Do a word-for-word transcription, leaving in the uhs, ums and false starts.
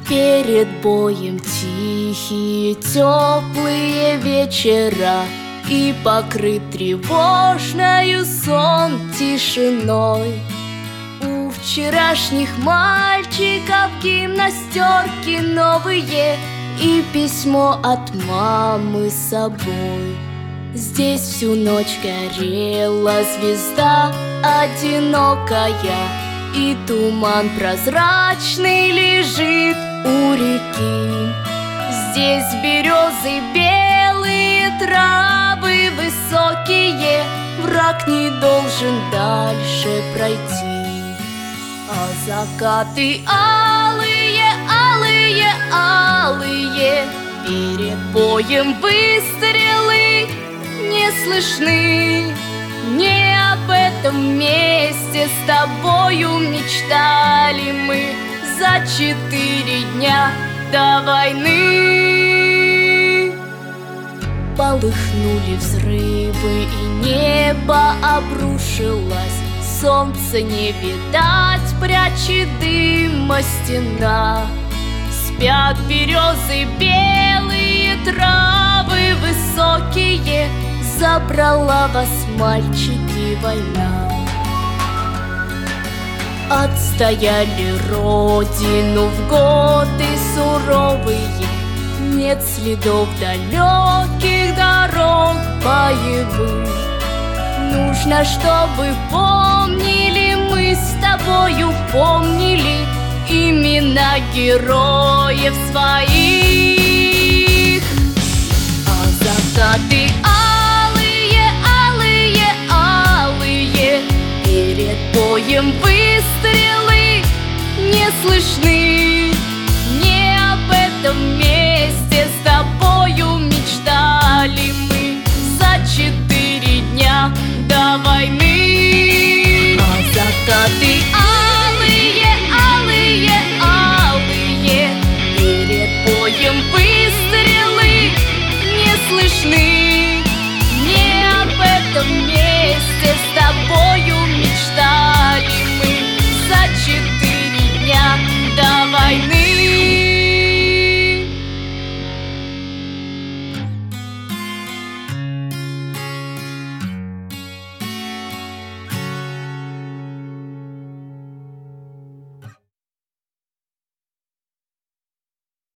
Перед боем тихие, теплые вечера, и покрыт тревожною сон тишиной. У вчерашних мальчиков гимнастерки новые и письмо от мамы с собой. Здесь всю ночь горела звезда одинокая, и туман прозрачный лежит у реки. Здесь березы белые, травы высокие, враг не должен дальше пройти. А закаты алые, алые, алые, перед боем выстрелы не слышны. Не об этом месте с тобою мечтали мы за четыре дня до войны. Полыхнули взрывы, и небо обрушилось. Солнце не видать, прячет дыма стена. Спят березы белые, травы высокие, забрала вас, мальчики, война. Отстояли родину в годы суровые, нет следов далеких дорог боевых. Нужно, чтобы помнили мы с тобою, помнили имена героев своих. А закаты перед боем выстрелы не слышны.